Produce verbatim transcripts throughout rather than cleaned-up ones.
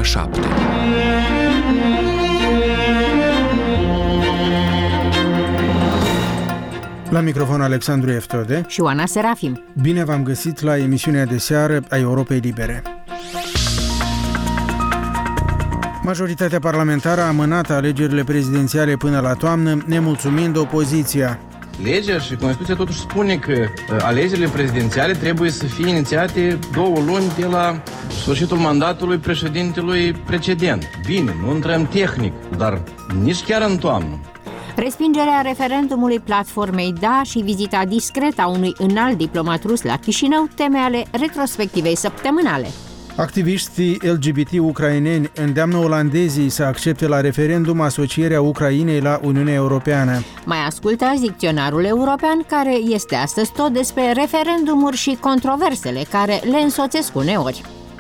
șapte. La microfon Alexandru Eftode și Oana Serafim. Bine v-am găsit la emisiunea de seară a Europei Libere. Majoritatea parlamentară a amânat alegerile prezidențiale până la toamnă, nemulțumind opoziția. Legea și Constituția totuși spune că alegerile prezidențiale trebuie să fie inițiate două luni de la sfârșitul mandatului președintelui precedent. Bine, nu intrăm tehnic, dar nici chiar în toamnă. Respingerea referendumului platformei Da și vizita discretă a unui înalt diplomat rus la Chișinău, teme ale retrospectivei săptămânale. Activiștii L G B T ucraineni îndeamnă olandezii să accepte la referendum asocierea Ucrainei la Uniunea Europeană. Mai ascultați dicționarul european, care este astăzi tot despre referendumuri și controversele care le însoțesc uneori.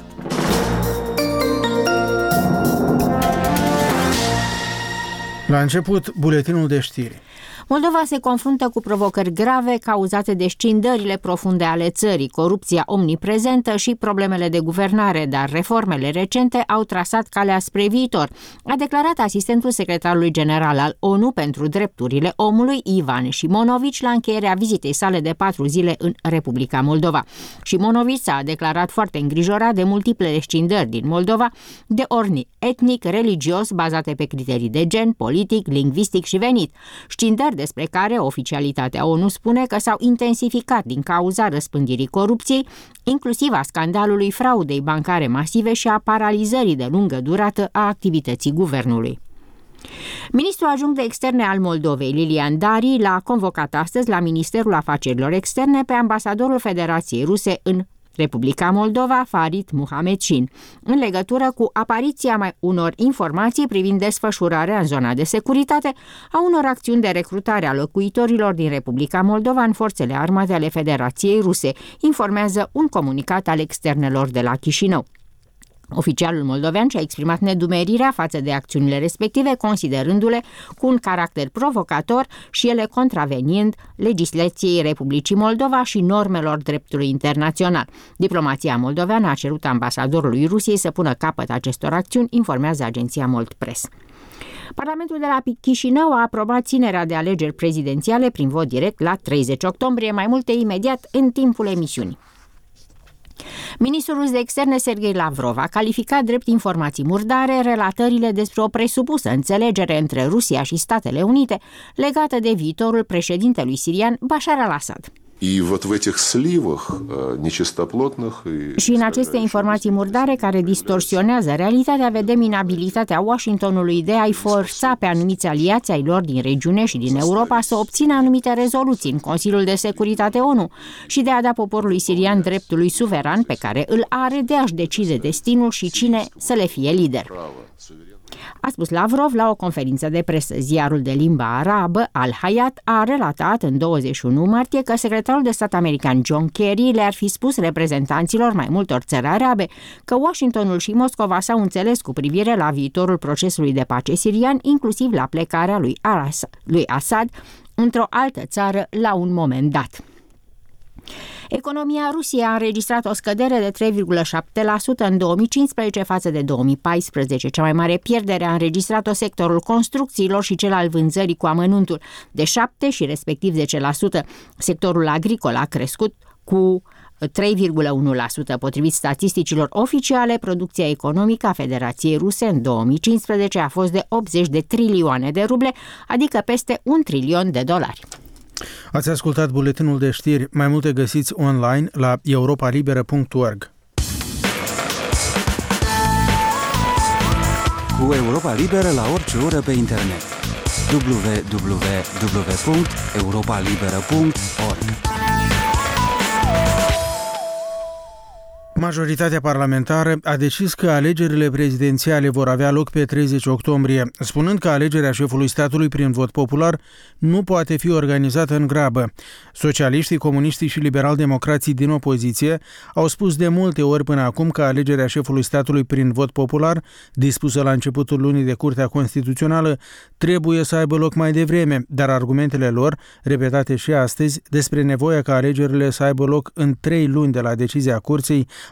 La început, buletinul de știri. Moldova se confruntă cu provocări grave cauzate de scindările profunde ale țării, corupția omniprezentă și problemele de guvernare, dar reformele recente au trasat calea spre viitor, a declarat asistentul secretarului general al O N U pentru drepturile omului, Ivan Șimonovici, la încheierea vizitei sale de patru zile în Republica Moldova. Șimonovici s-a declarat foarte îngrijorat de multiplele scindări din Moldova, de ordin etnic, religios, bazate pe criterii de gen, politic, lingvistic și venit. Scindări despre care oficialitatea O N U spune că s-au intensificat din cauza răspândirii corupției, inclusiv a scandalului fraudei bancare masive și a paralizării de lungă durată a activității guvernului. Ministrul adjunct de externe al Moldovei, Lilian Dari, l-a convocat astăzi la Ministerul Afacerilor Externe pe ambasadorul Federației Ruse în Republica Moldova, Farid Muhamedșin, în legătură cu apariția mai unor informații privind desfășurarea în zona de securitate a unor acțiuni de recrutare a locuitorilor din Republica Moldova în forțele armate ale Federației Ruse, informează un comunicat al externelor de la Chișinău. Oficialul moldovean și-a exprimat nedumerirea față de acțiunile respective, considerându-le cu un caracter provocator și ele contravenind legislației Republicii Moldova și normelor dreptului internațional. Diplomația moldoveană a cerut ambasadorului Rusiei să pună capăt acestor acțiuni, informează agenția Moldpress. Parlamentul de la Chișinău a aprobat ținerea de alegeri prezidențiale prin vot direct la treizeci octombrie, mai multe imediat în timpul emisiunii. Ministrul rus de externe Sergei Lavrov a calificat drept informații murdare relatările despre o presupusă înțelegere între Rusia și Statele Unite legată de viitorul președintelui sirian Bashar al-Assad. Și în aceste informații murdare care distorsionează realitatea vedem inabilitatea Washingtonului de a-i forța pe anumiți aliați ai lor din regiune și din Europa să obțină anumite rezoluții în Consiliul de Securitate O N U și de a da poporului sirian dreptului suveran pe care îl are de a-și decide destinul și cine să le fie lider. A spus Lavrov la o conferință de presă. Ziarul de limba arabă, Al-Hayat, a relatat în douăzeci și unu martie că secretarul de stat american John Kerry le-ar fi spus reprezentanților mai multor țări arabe că Washingtonul și Moscova s-au înțeles cu privire la viitorul procesului de pace sirian, inclusiv la plecarea lui, Aras, lui Assad într-o altă țară la un moment dat. Economia Rusiei a înregistrat o scădere de trei virgulă șapte la sută în două mii cincisprezece față de două mii paisprezece. Cea mai mare pierdere a înregistrat-o sectorul construcțiilor și cel al vânzării cu amănuntul de șapte și respectiv zece la sută. Sectorul agricol a crescut cu trei virgulă unu la sută. Potrivit statisticilor oficiale, producția economică a Federației Ruse în două mii cincisprezece a fost de optzeci de trilioane de ruble, adică peste un trilion de dolari. Ați ascultat buletinul de știri. Mai multe găsiți online la europa liberă punct org. Cu Europa Liberă la orice oră pe internet. w w w punct europa liberă punct org. Majoritatea parlamentară a decis că alegerile prezidențiale vor avea loc pe treizeci octombrie, spunând că alegerea șefului statului prin vot popular nu poate fi organizată în grabă. Socialiștii, comuniștii și liberal-democrații din opoziție au spus de multe ori până acum că alegerea șefului statului prin vot popular, dispusă la începutul lunii de Curtea Constituțională, trebuie să aibă loc mai devreme, dar argumentele lor, repetate și astăzi, despre nevoia ca alegerile să aibă loc în trei luni de la decizia Curții,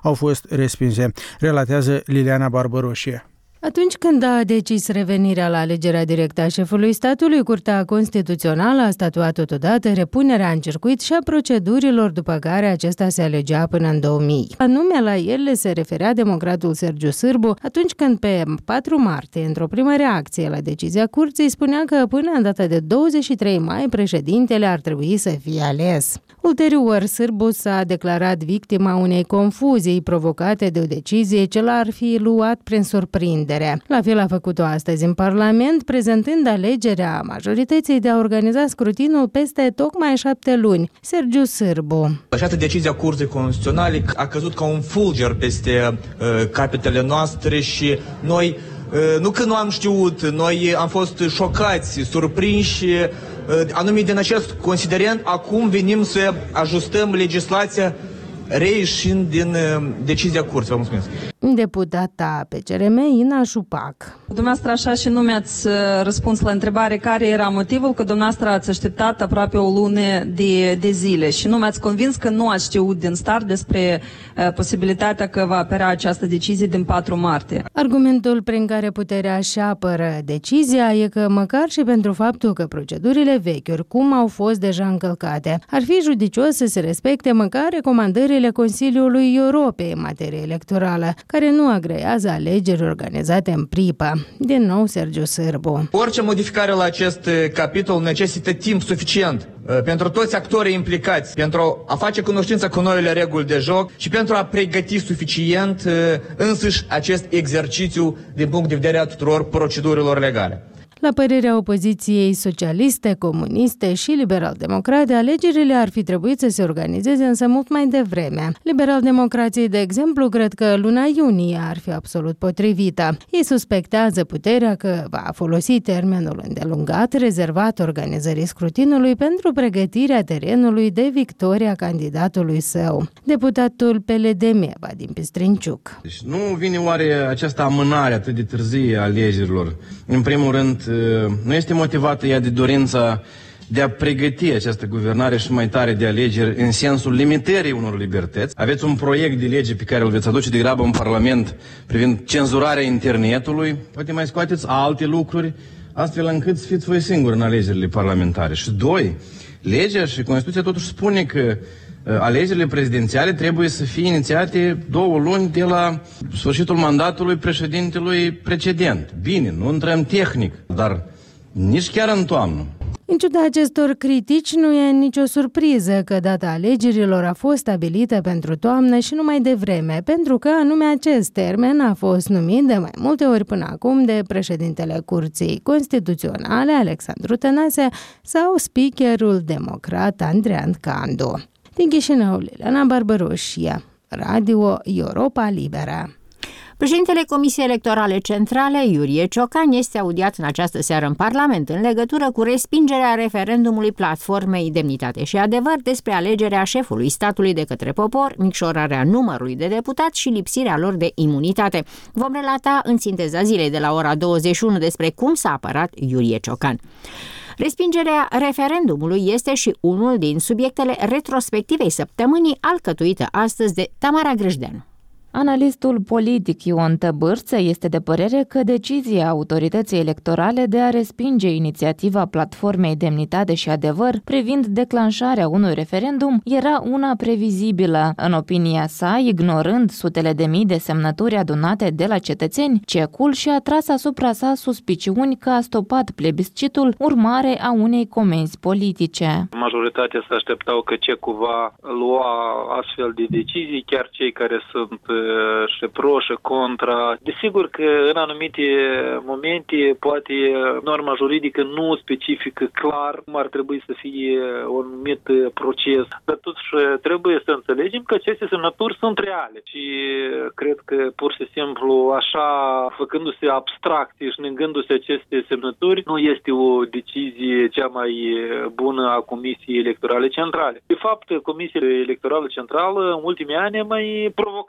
au fost respinse, relatează Liliana Barbaroșie. Atunci când a decis revenirea la alegerea directă a șefului statului, Curtea Constituțională a statuat totodată repunerea în circuit și a procedurilor după care acesta se alegea până în două mii. Anume, la ele se referea democratul Sergiu Sârbu atunci când pe patru martie, într-o primă reacție la decizia curții, spunea că până în data de douăzeci și trei mai președintele ar trebui să fie ales. Ulterior, Sârbu s-a declarat victima unei confuzii provocate de o decizie ce l-ar fi luat prin surprindere. La fel a făcut-o astăzi în Parlament, prezentând alegerea majorității de a organiza scrutinul peste tocmai șapte luni. Sergiu Sârbu. Această decizie a Curții Constituționale a căzut ca un fulger peste uh, capetele noastre și noi, uh, nu că nu am știut, noi am fost șocați, surprinși. Anume din acest considerent, acum venim să ajustăm legislația reieșind din uh, decizia curții. Vă mulțumesc. Deputata P C R M, Ina Șupac. Dumneavoastră așa și nu mi-ați răspuns la întrebare care era motivul că dumneavoastră ați așteptat aproape o lună de, de zile și nu mi-ați convins că nu ați știut din start despre uh, posibilitatea că va apărea această decizie din patru martie. Argumentul prin care puterea își apără decizia e că măcar și pentru faptul că procedurile vechi oricum au fost deja încălcate, ar fi judicios să se respecte măcar recomandările Consiliului Europei în materie electorală, care nu agrează alegeri organizate în pripă. Din nou, Sergiu Sârbu. Orice modificare la acest capitol necesită timp suficient pentru toți actorii implicați, pentru a face cunoștință cu noile reguli de joc și pentru a pregăti suficient însuși acest exercițiu din punct de vedere a tuturor procedurilor legale. La părerea opoziției socialiste, comuniste și liberal-democrate, alegerile ar fi trebuit să se organizeze însă mult mai devreme. Liberal-democrații, de exemplu, cred că luna iunie ar fi absolut potrivită. Ei suspectează puterea că va folosi termenul îndelungat rezervat organizării scrutinului pentru pregătirea terenului de victoria candidatului său. Deputatul P L D M, Vadim Pistrinciuc. Deci nu vine oare această amânare atât de târzie a alegerilor? În primul rând, nu este motivată ea de dorința de a pregăti această guvernare și mai tare de alegeri în sensul limitării unor libertăți. Aveți un proiect de lege pe care îl veți aduce degrabă în Parlament privind cenzurarea internetului. Poate mai scoateți alte lucruri astfel încât să fiți voi singuri în alegerile parlamentare. Și doi, legea și Constituția totuși spune că alegerile prezidențiale trebuie să fie inițiate două luni de la sfârșitul mandatului președintelui precedent. Bine, nu intrăm tehnic, dar nici chiar în toamnă. În ciuda acestor critici, nu e nicio surpriză că data alegerilor a fost stabilită pentru toamnă și nu mai devreme, pentru că anume acest termen a fost numit de mai multe ori până acum de președintele Curții Constituționale, Alexandru Tănase, sau speakerul democrat Andrean Candu. Din Chișinău, Liliana Barbaroșie, Radio Europa Liberă. Președintele Comisiei Electorale Centrale, Iurie Ciocan, este audiat în această seară în Parlament în legătură cu respingerea referendumului platformei Demnitate și Adevăr despre alegerea șefului statului de către popor, micșorarea numărului de deputați și lipsirea lor de imunitate. Vom relata în sinteza zilei de la ora douăzeci și unu despre cum s-a apărat Iurie Ciocan. Respingerea referendumului este și unul din subiectele retrospectivei săptămânii, alcătuită astăzi de Tamara Grâșdeanu. Analistul politic Ion Tăbârță este de părere că decizia autorității electorale de a respinge inițiativa platformei Demnitate și Adevăr privind declanșarea unui referendum era una previzibilă. În opinia sa, ignorând sutele de mii de semnături adunate de la cetățeni, Cecul și-a tras asupra sa suspiciuni că a stopat plebiscitul urmare a unei comenzi politice. Majoritatea se așteptau că Cecul va lua astfel de decizii, chiar cei care sunt și pro și contra. Desigur că în anumite momente poate norma juridică nu specifică clar cum ar trebui să fie un anumit proces, dar totuși trebuie să înțelegem că aceste semnături sunt reale și cred că pur și simplu așa, făcându-se abstracție și negându-se aceste semnături, nu este o decizie cea mai bună a Comisiei Electorale Centrale. De fapt, Comisia Electorală Centrală în ultimii ani a mai provocat anumite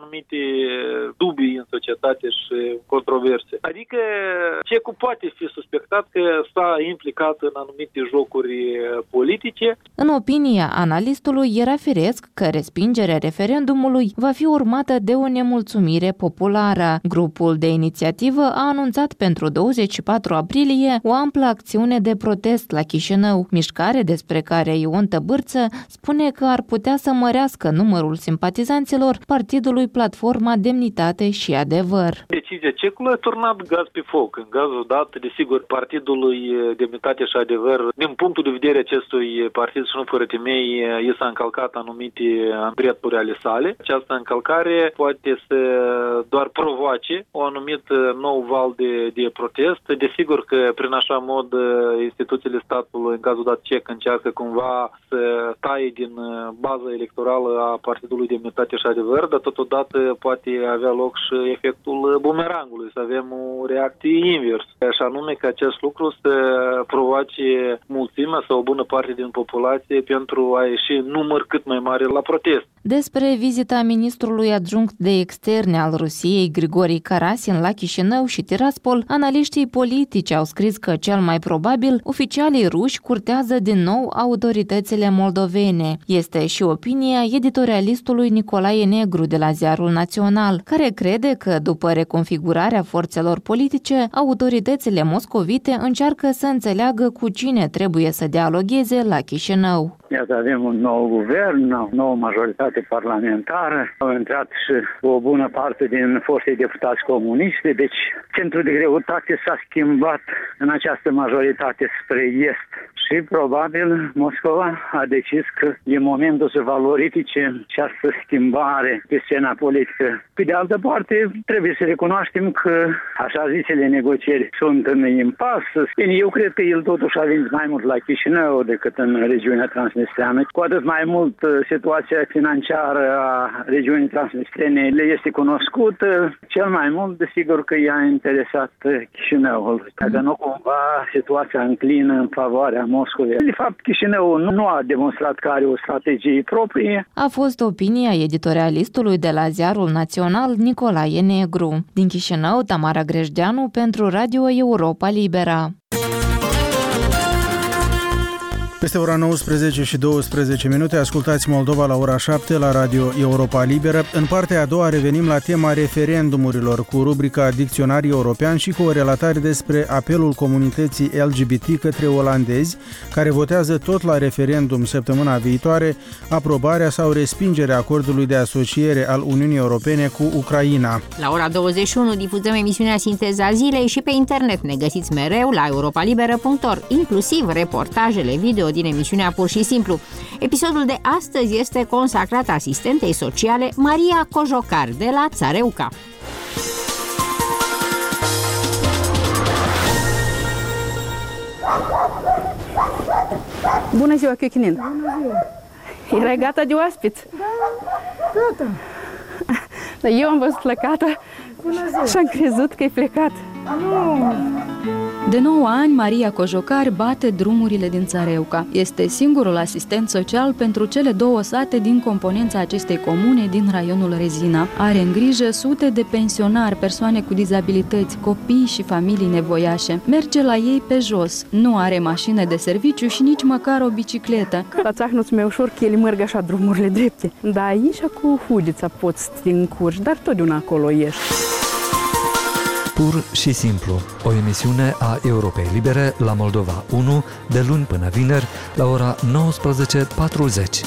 anumite dubii în societate și controverse. Adică Cecu poate fi suspectat că s-a implicat în anumite jocuri politice. În opinia analistului, era firesc că respingerea referendumului va fi urmată de o nemulțumire populară. Grupul de inițiativă a anunțat pentru douăzeci și patru aprilie o amplă acțiune de protest la Chișinău, mișcare despre care Ion Tăbârță spune că ar putea să mărească numărul simpatizanților partidului Platforma Demnitate și Adevăr. Decizia Cecului a turnat gaz pe foc. În gazul dat, desigur, partidului Demnitate și Adevăr, din punctul de vedere acestui partid și nu fără temei, i s-a încălcat anumite drepturi ale sale. Această încălcare poate să doar provoace o anumit nou val de, de protest. Desigur că prin așa mod instituțiile statului, în cazul dat cec, încearcă cumva să taie din baza electorală a partidului Demnitate și Adevăr, dar totodată poate avea loc și efectul bumerangului, să avem o reacție invers. Și anume că acest lucru să provoace mulțimea sau o bună parte din populație pentru a ieși număr cât mai mare la protest. Despre vizita ministrului adjunct de externe al Rusiei, Grigori Karasin, la Chișinău și Tiraspol, analiștii politici au scris că cel mai probabil oficialii ruși curtează din nou autoritățile moldovene. Este și opinia editorialistului Nicolae Negru de la Ziarul Național, care crede că după reconfigurarea forțelor politice, autoritățile moscovite încearcă să înțeleagă cu cine trebuie să dialogheze la Chișinău. Iată, avem un nou guvern, o nouă majoritate parlamentară, au intrat și o bună parte din foștii deputați comuniști, deci centrul de greutate s-a schimbat în această majoritate spre est și probabil Moscova a decis că e momentul să valorifice această schimbare pe scena politică. Pe de altă parte, trebuie să recunoaștem că așa zisele negocieri sunt în impas. Bine, eu cred că el totuși a venit mai mult la Chișinău decât în regiunea transnistreană. Cu atât mai mult situația financiară a regiunii transnistrene le este cunoscută. Cel mai mult, desigur că i-a interesat Chișinăul. Dacă nu cumva situația înclină în favoarea Moscovei. De fapt, Chișinăul nu a demonstrat că are o strategie proprie. A fost opinia editorialistului de la Ziarul Național Nicolae Negru. Din Chișinău, Tamara Grejdeanu pentru Radio Europa Libera. Peste ora nouăsprezece și douăsprezece minute, ascultați Moldova la ora șapte la Radio Europa Liberă. În partea a doua revenim la tema referendumurilor cu rubrica Dicționar European și cu o relatare despre apelul comunității L G B T către olandezi, care votează tot la referendum săptămâna viitoare aprobarea sau respingerea acordului de asociere al Uniunii Europene cu Ucraina. La ora douăzeci și unu difuzăm emisiunea Sinteza Zilei și pe internet ne găsiți mereu la europalibera punct org, inclusiv reportajele video din emisiunea Pur și Simplu. Episodul de astăzi este consacrat asistentei sociale Maria Cojocar de la Țareuca. Bună ziua, Chiochin! Bună ziua! Erai gata de oaspeți? Da, gata. Dar eu am văzut plecată și am crezut că e plecat. Nu! De nouă ani, Maria Cojocar bate drumurile din Țareuca. Este singurul asistent social pentru cele două sate din componența acestei comune din raionul Rezina. Are în grijă sute de pensionari, persoane cu dizabilități, copii și familii nevoiașe. Merge la ei pe jos. Nu are mașină de serviciu și nici măcar o bicicletă. La țahnuț mai ușor că ele merg așa drumurile drepte. Da, aici cu hudița poți să te încurci, dar totdeauna acolo ești. Pur și simplu, o emisiune a Europei Libere la Moldova unu, de luni până vineri, la ora nouăsprezece patruzeci.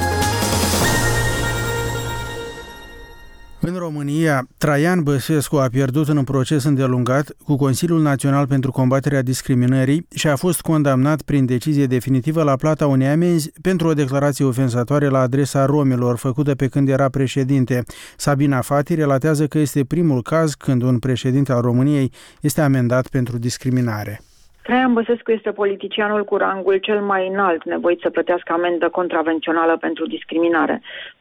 În România, Traian Băsescu a pierdut în un proces îndelungat cu Consiliul Național pentru Combaterea Discriminării și a fost condamnat prin decizie definitivă la plata unei amenzi pentru o declarație ofensatoare la adresa romilor făcută pe când era președinte. Sabina Fati relatează că este primul caz când un președinte al României este amendat pentru discriminare. Traian Băsescu este politicianul cu rangul cel mai înalt nevoit să plătească amendă contravențională pentru discriminare.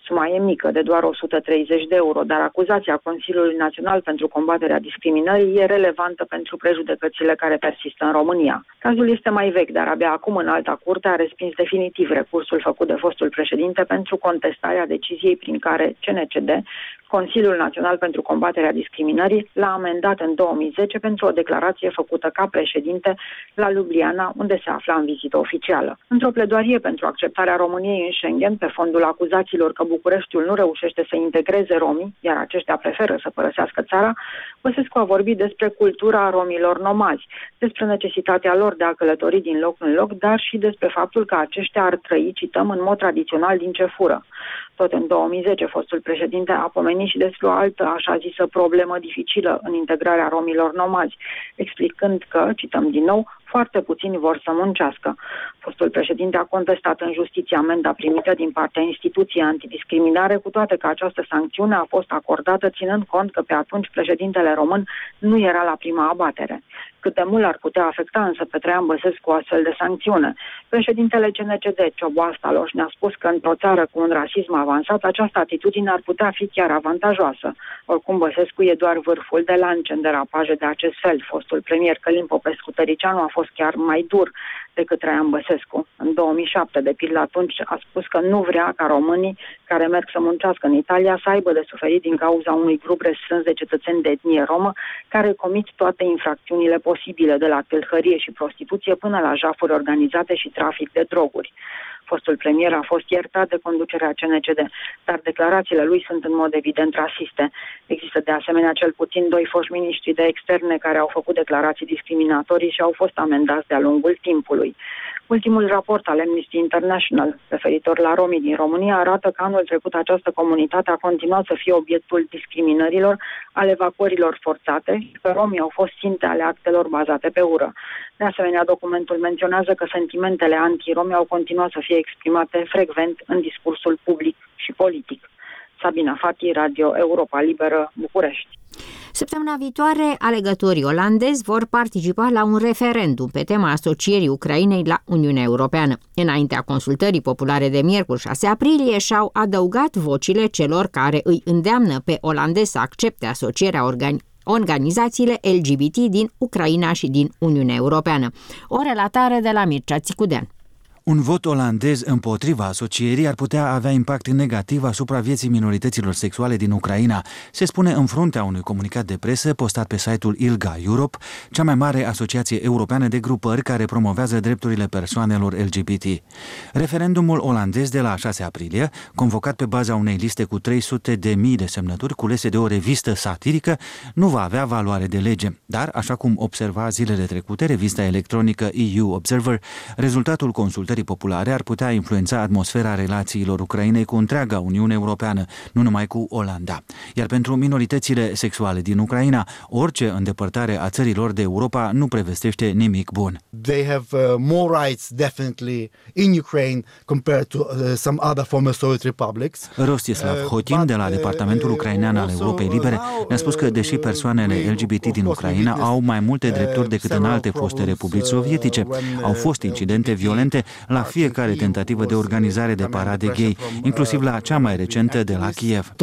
Suma e mică, de doar o sută treizeci de euro, dar acuzația Consiliului Național pentru Combaterea Discriminării e relevantă pentru prejudecățile care persistă în România. Cazul este mai vechi, dar abia acum în alta curte a respins definitiv recursul făcut de fostul președinte pentru contestarea deciziei prin care C N C D, Consiliul Național pentru Combaterea Discriminării, l-a amendat în două mii zece pentru o declarație făcută ca președinte la Ljubljana, unde se afla în vizită oficială. Într-o pledoarie pentru acceptarea României în Schengen, pe fondul acuzațiilor că Bucureștiul nu reușește să integreze romii, iar aceștia preferă să părăsească țara, Băsescu a vorbit despre cultura romilor nomazi, despre necesitatea lor de a călători din loc în loc, dar și despre faptul că aceștia ar trăi, cităm, în mod tradițional din ce fură. Tot în două mii zece, fostul președinte a pomenit și despre o altă, așa zisă, problemă dificilă în integrarea romilor nomazi, explicând că, cităm din nou, foarte puțini vor să muncească. Fostul președinte a contestat în justiție amenda primită din partea instituției antidiscriminare, cu toate că această sancțiune a fost acordată ținând cont că pe atunci președintele român nu era la prima abatere. Cât de mult ar putea afecta însă pe Traian Băsescu o astfel de sancțiune? Președintele C N C D, Ciobo Staloș, ne-a spus că într-o țară cu un rasism avansat, această atitudine ar putea fi chiar avantajoasă. Oricum, Băsescu e doar vârful de lance în derapaje de acest fel. Fostul premier Călin Popescu-Tăricianu a fost chiar mai dur decât Traian Băsescu. În două mii șapte, de pildă, atunci a spus că nu vrea ca românii care merg să muncească în Italia să aibă de suferit din cauza unui grup restrâns de cetățeni de etnie romă care comit toate infracțiunile posibile, de la tâlhărie și prostituție până la jafuri organizate și trafic de droguri. Fostul premier a fost iertat de conducerea C N C D, dar declarațiile lui sunt în mod evident rasiste. Există de asemenea cel puțin doi foști miniștri de externe care au făcut declarații discriminatorii și au fost amendați de-a lungul timpului. Ultimul raport al Amnesty International, referitor la romii din România, arată că anul trecut această comunitate a continuat să fie obiectul discriminărilor, al evacuărilor forțate și că romii au fost ținte ale actelor bazate pe ură. De asemenea, documentul menționează că sentimentele anti-romi au continuat să fie exprimate frecvent în discursul public și politic. Sabina Fati, Radio Europa Liberă, București. Săptămâna viitoare, alegătorii olandezi vor participa la un referendum pe tema asocierii Ucrainei la Uniunea Europeană. Înaintea consultării populare de miercuri șase aprilie și-au adăugat vocile celor care îi îndeamnă pe olandezi să accepte asocierea organi- organizațiile L G B T din Ucraina și din Uniunea Europeană. O relatare de la Mircea Țicudean. Un vot olandez împotriva asocierii ar putea avea impact negativ asupra vieții minorităților sexuale din Ucraina, se spune în fruntea unui comunicat de presă postat pe site-ul ILGA Europe, cea mai mare asociație europeană de grupări care promovează drepturile persoanelor L G B T. Referendumul olandez de la șase aprilie, convocat pe baza unei liste cu trei sute de mii de semnături culese de o revistă satirică, nu va avea valoare de lege, dar, așa cum observa zilele trecute revista electronică E U Observer, rezultatul consultării populare ar putea influența atmosfera relațiilor Ucrainei cu întreaga Uniune Europeană, nu numai cu Olanda. Iar pentru minoritățile sexuale din Ucraina, orice îndepărtare a țărilor de Europa nu prevestește nimic bun. They have uh, more rights definitely in Ukraine compared to uh, some other former Soviet republics. Rostislav Hotin de la Departamentul Ucrainean al Europei Libere ne-a spus că deși persoanele L G B T din Ucraina au mai multe drepturi decât în alte foste republici sovietice, au fost incidente violente la fiecare tentativă de organizare de parade gay, inclusiv la cea mai recentă de la Kiev.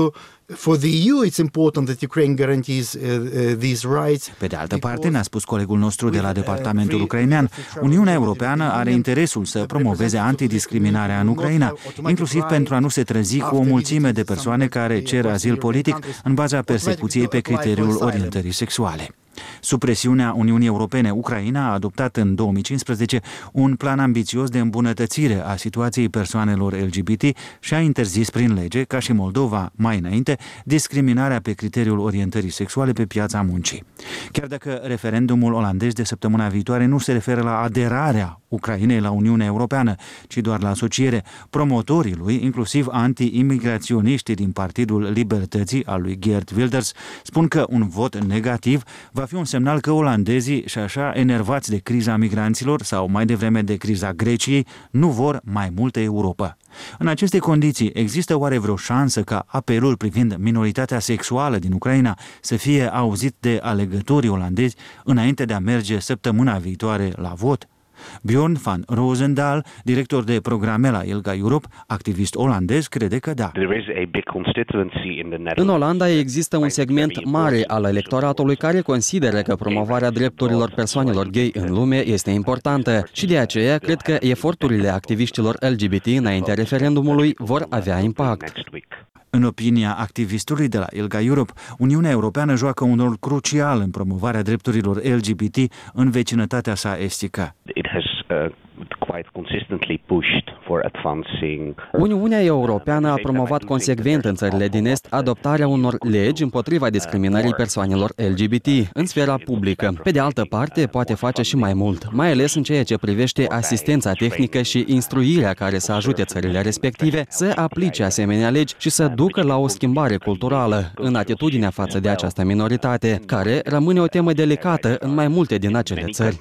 For the E U, it's important that Ukraine guarantees uh, uh, these rights. Pe de altă parte, ne-a spus colegul nostru de la Departamentul Ucrainean, Uniunea Europeană are interesul să promoveze antidiscriminarea în Ucraina, inclusiv pentru a nu se trezi cu o mulțime de persoane care cer azil politic în baza persecuției pe criteriul orientării sexuale. Sub presiunea Uniunii Europene, Ucraina a adoptat în două mii cincisprezece un plan ambițios de îmbunătățire a situației persoanelor L G B T și a interzis prin lege, ca și Moldova mai înainte, discriminarea pe criteriul orientării sexuale pe piața muncii. Chiar dacă referendumul olandez de săptămâna viitoare nu se referă la aderarea Ucrainei la Uniunea Europeană, ci doar la asociere, promotorii lui, inclusiv anti-imigraționiștii din Partidul Libertății al lui Geert Wilders, spun că un vot negativ va fi un semnal că olandezii, și așa enervați de criza migranților sau mai devreme de criza Greciei, nu vor mai multă Europa. În aceste condiții, există oare vreo șansă ca apelul privind minoritatea sexuală din Ucraina să fie auzit de alegătorii olandezi înainte de a merge săptămâna viitoare la vot? Bjorn van Roosendaal, director de programe la ILGA Europe, activist olandez, crede că da. În Olanda există un segment mare al electoratului care consideră că promovarea drepturilor persoanelor gay în lume este importantă și de aceea cred că eforturile activiștilor L G B T înaintea referendumului vor avea impact. În opinia activistului de la ILGA Europe, Uniunea Europeană joacă un rol crucial în promovarea drepturilor L G B T în vecinătatea sa estică. Uniunea Europeană a promovat consecvent în țările din Est adoptarea unor legi împotriva discriminării persoanelor L G B T în sfera publică. Pe de altă parte, poate face și mai mult, mai ales în ceea ce privește asistența tehnică și instruirea care să ajute țările respective să aplice asemenea legi și să ducă la o schimbare culturală în atitudinea față de această minoritate, care rămâne o temă delicată în mai multe din acele țări.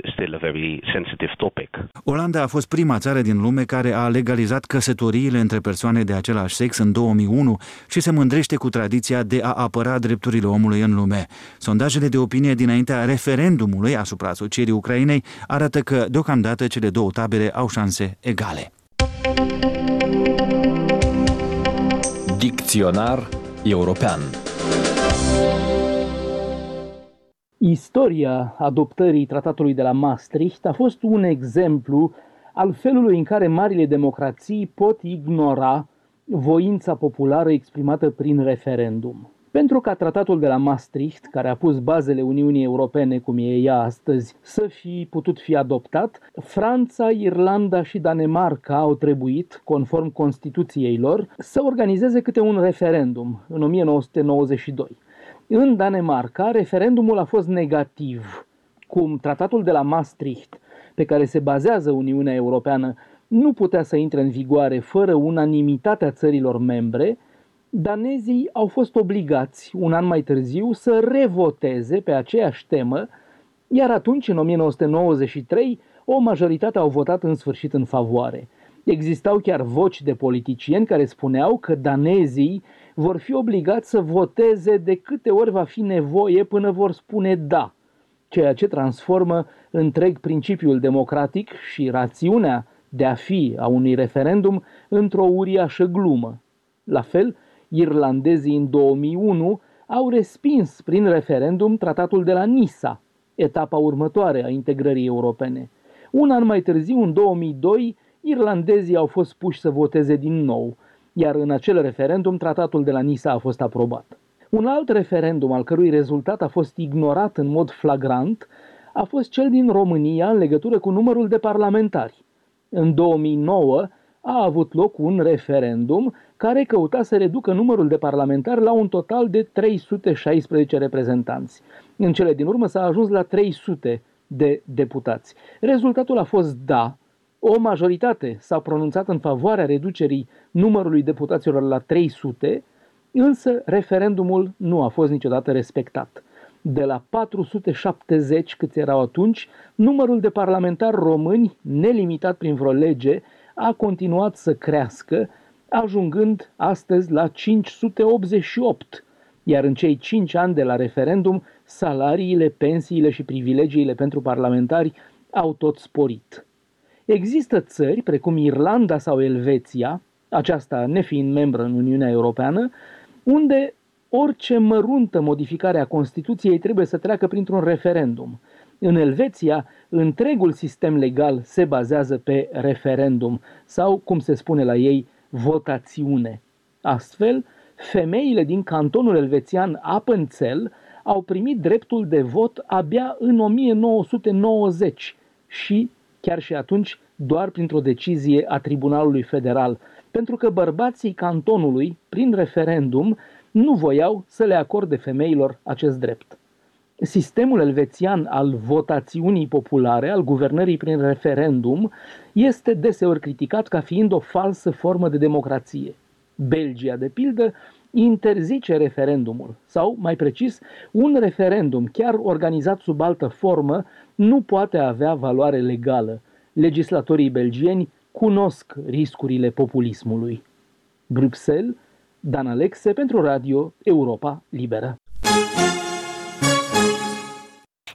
Olanda a fost prima țară din lume care a legalizat căsătoriile între persoane de același sex în două mii unu și se mândrește cu tradiția de a apăra drepturile omului în lume. Sondajele de opinie dinaintea referendumului asupra asocierii Ucrainei arată că deocamdată cele două tabere au șanse egale. Dicționar european. Istoria adoptării tratatului de la Maastricht a fost un exemplu al felului în care marile democrații pot ignora voința populară exprimată prin referendum. Pentru ca tratatul de la Maastricht, care a pus bazele Uniunii Europene cum e ea astăzi, să fi putut fi adoptat, Franța, Irlanda și Danemarca au trebuit, conform Constituției lor, să organizeze câte un referendum în o mie nouă sute nouăzeci și doi. În Danemarca, referendumul a fost negativ, cum tratatul de la Maastricht, pe care se bazează Uniunea Europeană, nu putea să intre în vigoare fără unanimitatea țărilor membre. Danezii au fost obligați, un an mai târziu, să revoteze pe aceeași temă, iar atunci, în o mie nouă sute nouăzeci și trei, o majoritate au votat în sfârșit în favoare. Existau chiar voci de politicieni care spuneau că danezii vor fi obligați să voteze de câte ori va fi nevoie până vor spune da, ceea ce transformă întreg principiul democratic și rațiunea de a fi a unui referendum într-o uriașă glumă. La fel, irlandezii în două mii unu au respins prin referendum tratatul de la Nisa, etapa următoare a integrării europene. Un an mai târziu, în două mii doi, irlandezii au fost puși să voteze din nou, iar în acel referendum tratatul de la Nisa a fost aprobat. Un alt referendum al cărui rezultat a fost ignorat în mod flagrant a fost cel din România în legătură cu numărul de parlamentari. În două mii nouă a avut loc un referendum care căuta să reducă numărul de parlamentari la un total de trei sute șaisprezece reprezentanți. În cele din urmă s-a ajuns la trei sute de deputați. Rezultatul a fost da. O majoritate s-a pronunțat în favoarea reducerii numărului deputaților la trei sute, însă referendumul nu a fost niciodată respectat. De la patru sute șaptezeci, câți erau atunci, numărul de parlamentari români, nelimitat prin vreo lege, a continuat să crească, ajungând astăzi la cinci sute optzeci și opt, iar în cei cinci ani de la referendum, salariile, pensiile și privilegiile pentru parlamentari au tot sporit. Există țări, precum Irlanda sau Elveția, aceasta nefiind membră în Uniunea Europeană, unde orice măruntă modificare a Constituției trebuie să treacă printr-un referendum. În Elveția, întregul sistem legal se bazează pe referendum sau, cum se spune la ei, votațiune. Astfel, femeile din cantonul elvețian Appenzell au primit dreptul de vot abia în o mie nouă sute nouăzeci și, chiar și atunci, doar printr-o decizie a Tribunalului Federal, pentru că bărbații cantonului, prin referendum, nu voiau să le acorde femeilor acest drept. Sistemul elvețian al votațiunii populare, al guvernării prin referendum, este deseori criticat ca fiind o falsă formă de democrație. Belgia, de pildă, interzice referendumul, sau, mai precis, un referendum, chiar organizat sub altă formă, nu poate avea valoare legală. Legislatorii belgieni cunosc riscurile populismului. Bruxelles, Dan Alexe pentru Radio Europa Liberă.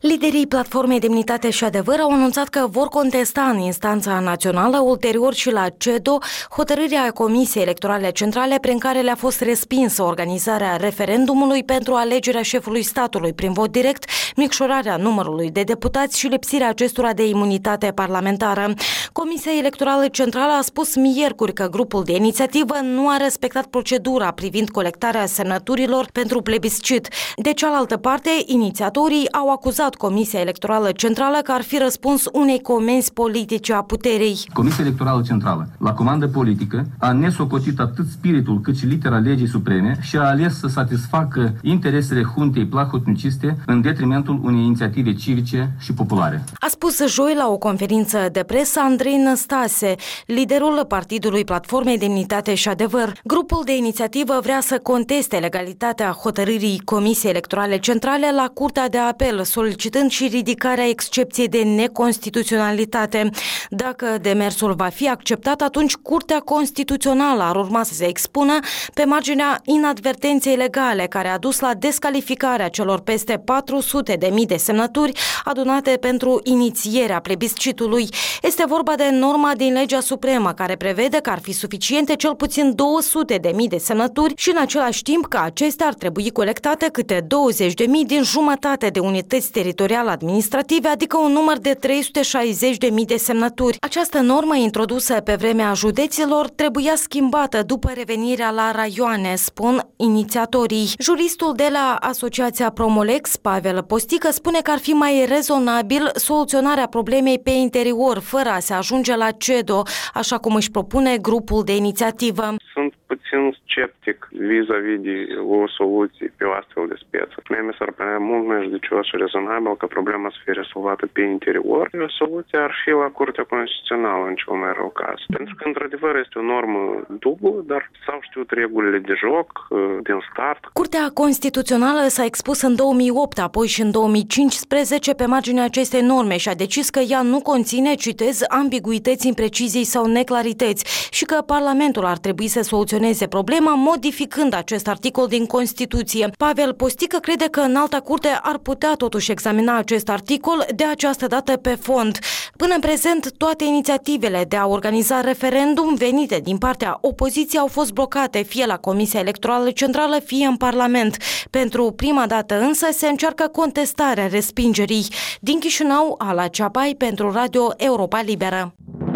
Liderii Platformei Demnitate și Adevăr au anunțat că vor contesta în instanța națională, ulterior și la C E D O, hotărârea Comisiei Electorale Centrale prin care le-a fost respinsă organizarea referendumului pentru alegerea șefului statului prin vot direct, micșorarea numărului de deputați și lipsirea acestora de imunitate parlamentară. Comisia Electorală Centrală a spus miercuri că grupul de inițiativă nu a respectat procedura privind colectarea semnăturilor pentru plebiscit. De cealaltă parte, inițiatorii au acuzat Comisia Electorală Centrală că ar fi răspuns unei comenzi politice a puterii. Comisia Electorală Centrală, la comandă politică, a nesocotit atât spiritul cât și litera legii supreme și a ales să satisfacă interesele huntei plahotniciste în detrimentul unei inițiative civice și populare. A spus joi la o conferință de presă Andrei Năstase, liderul Partidului Platformei Demnitate și Adevăr. Grupul de inițiativă vrea să conteste legalitatea hotărârii Comisiei Electorale Centrale la Curtea de Apel, solicitând și ridicarea excepției de neconstituționalitate. Dacă demersul va fi acceptat, atunci Curtea Constituțională ar urma să se expună pe marginea inadvertenței legale care a dus la descalificarea celor peste patru sute de mii de semnături adunate pentru inițierea plebiscitului. Este vorba de norma din legea supremă care prevede că ar fi suficiente cel puțin două sute de mii de semnături și în același timp că acestea ar trebui colectate câte douăzeci de mii din jumătate de unități teritoriale administrative, adică un număr de trei sute șaizeci de mii de semnături. Această normă introdusă pe vremea judeților trebuia schimbată după revenirea la raioane, spun inițiatorii. Juristul de la Asociația Promolex, Pavel Postică, spune că ar fi mai rezonabil soluționarea problemei pe interior, fără a se ajunge la C E D O, așa cum își propune grupul de inițiativă. Sunt puțin sceptic vis-a-vis de o soluție pe o astfel de speță. Mie mi s-ar părea mult mai judicios și rezonabil că problema să fie rezolvată pe interior. O soluție ar fi la Curtea Constituțională în cel mai rău caz. Pentru că, într-adevăr, este o normă dublă, dar s-au știut regulile de joc din start. Curtea Constituțională s-a expus în două mii opt, apoi și în două mii cincisprezece pe marginea acestei norme și a decis că ea nu conține, citez, ambiguități, imprecizii sau neclarități și că Parlamentul ar trebui să soluționeze problema modificând acest articol din Constituție. Pavel Postică crede că Înalta Curte ar putea totuși examina acest articol de această dată pe fond. Până în prezent, toate inițiativele de a organiza referendum venite din partea opoziției au fost blocate fie la Comisia Electorală Centrală, fie în Parlament. Pentru prima dată însă se încearcă contestarea respingerii. Din Chișinău, Ala Ceapai pentru Radio Europa Liberă.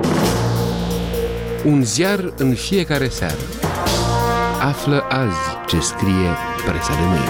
Un ziar în fiecare seară. Află azi ce scrie presa de mâine.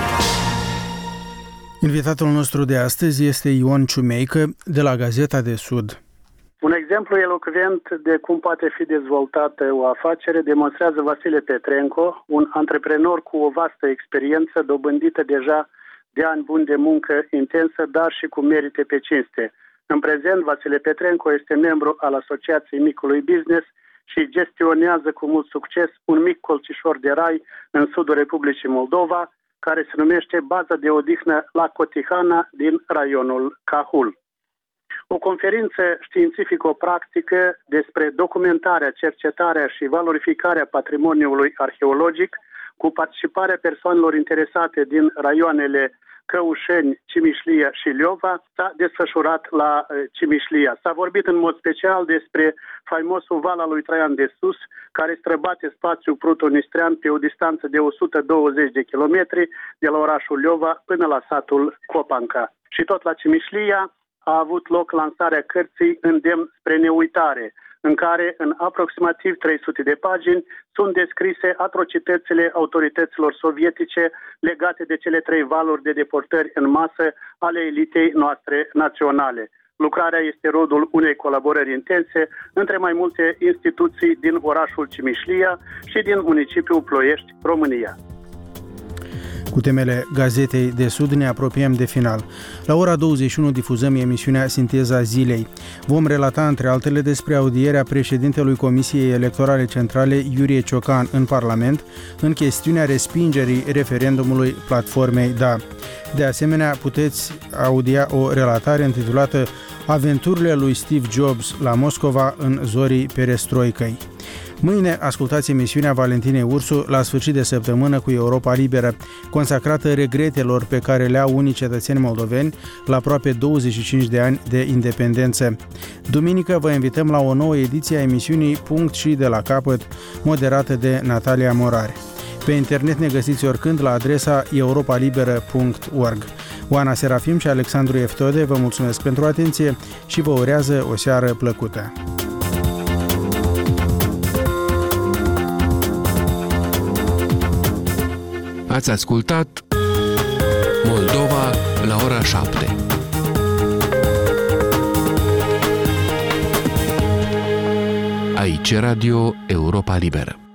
Invitatul nostru de astăzi este Ion Ciumeică de la Gazeta de Sud. Un exemplu elocvent de cum poate fi dezvoltată o afacere demonstrează Vasile Petrenco, un antreprenor cu o vastă experiență dobândită deja de ani buni de muncă intensă, dar și cu merite pe cinste. În prezent, Vasile Petrenco este membru al Asociației Micului Business și gestionează cu mult succes un mic colțișor de rai în sudul Republicii Moldova, care se numește Baza de Odihnă La Cotihana din raionul Cahul. O conferință științifico-practică despre documentarea, cercetarea și valorificarea patrimoniului arheologic cu participarea persoanelor interesate din raioanele Căușeni, Cimișlia și Liova s-a desfășurat la Cimișlia. S-a vorbit în mod special despre faimosul val al lui Traian de Sus, care străbate spațiul pruto-nistrean pe o distanță de o sută douăzeci de kilometri de la orașul Liova până la satul Copanca. Și tot la Cimișlia a avut loc lansarea cărții Îndemn spre neuitare, în care în aproximativ trei sute de pagini sunt descrise atrocitățile autorităților sovietice legate de cele trei valuri de deportări în masă ale elitei noastre naționale. Lucrarea este rodul unei colaborări intense între mai multe instituții din orașul Cimișlia și din municipiul Ploiești, România. Cu temele Gazetei de Sud ne apropiem de final. La ora douăzeci și unu difuzăm emisiunea Sinteza Zilei. Vom relata, între altele, despre audierea președintelui Comisiei Electorale Centrale, Iurie Ciocan, în Parlament, în chestiunea respingerii referendumului platformei Da. De asemenea, puteți audia o relatare intitulată Aventurile lui Steve Jobs la Moscova în zorii perestroicăi. Mâine ascultați emisiunea Valentinei Ursu la sfârșit de săptămână cu Europa Liberă, consacrată regretelor pe care le au unii cetățeni moldoveni la aproape douăzeci și cinci de ani de independență. Duminică vă invităm la o nouă ediție a emisiunii Punct și de la capăt, moderată de Natalia Morare. Pe internet ne găsiți oricând la adresa europa liberă punct org. Oana Serafim și Alexandru Eftode vă mulțumesc pentru atenție și vă urează o seară plăcută. Ați ascultat Moldova la ora șapte. Aici Radio Europa Liberă.